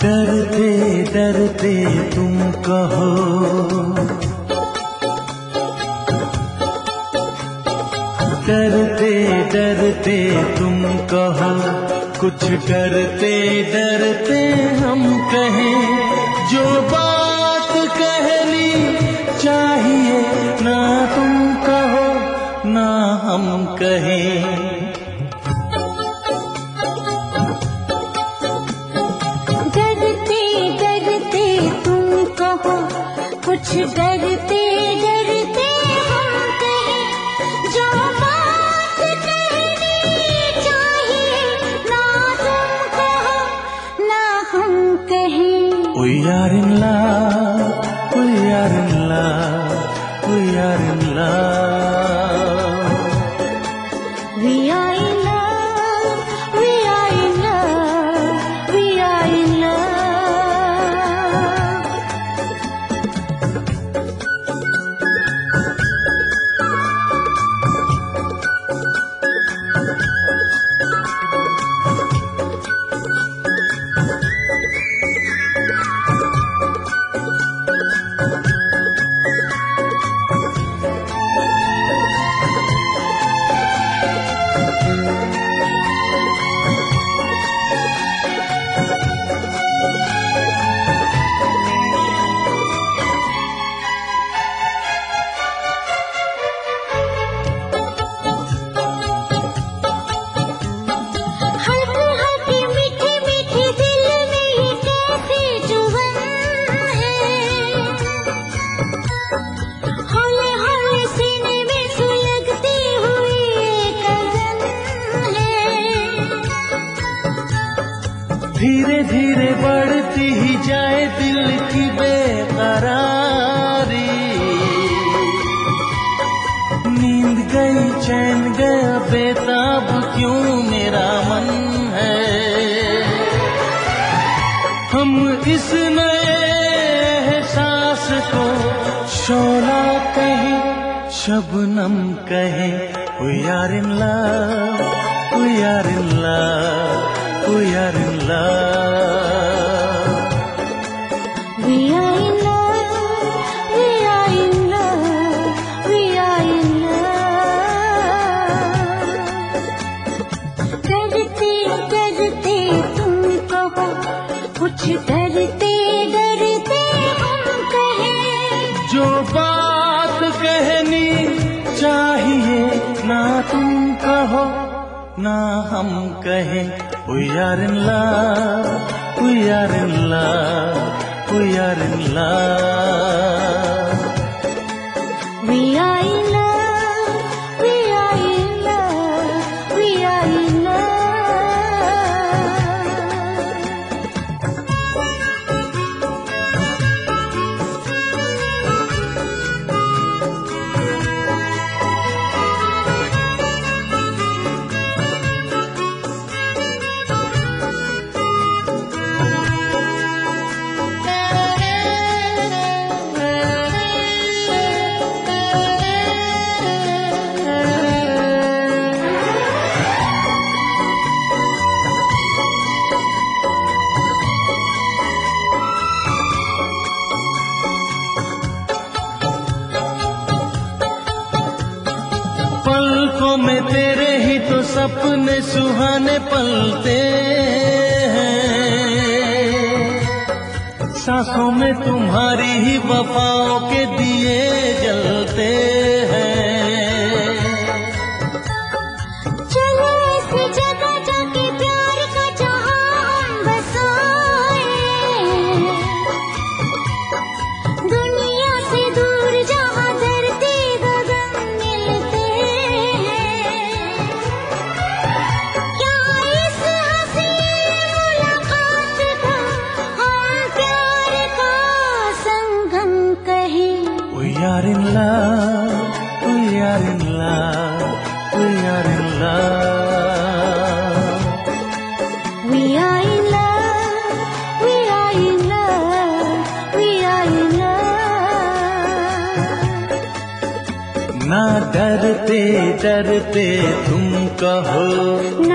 डरते डरते तुम कहो, डरते डरते तुम कहो, कुछ डरते डरते हम कहें, जो बात कहनी चाहिए ना तुम कहो ना हम कहें। कुछ डरते डरते हम कहें, जो बात कहनी चाहिए ना तुम कहो ना हम कहें। We are in love, we are in love, we are in love. We are in love, we are in love, we are in love. धीरे धीरे बढ़ती ही जाए दिल की बेकरारी, नींद गई चैन गया बेताब क्यों मेरा मन है। हम इस नए एहसास को शोला कहें शबनम कहें, we are in love, we are in love, we are in love. We are in love, we are in love, we are in love. डरते डरते तुम कहो, कुछ डरते डरते हम कहें, जो बात कहनी चाहिए ना तुम कहो ना हम कहें। We are in love, we are in love, we are in love. We are in love, we are in love, we are in love. पलकों में तेरे ही तो सपने सुहाने पलते हैं, सांसों में तुम्हारी ही वफाओं के दिए जलते हैं। चलो ऐसी जगह जाके प्यार का जहां हम बसाएं, दुनिया से दूर जहां धरती गगन मिलते हैं। क्या इस हंसी मुलाकात को हम प्यार का संगम कहें। We are in love, we are in love, we are in love. We are in love, we are in love, we are in love. ना डरते डरते तुम कहो,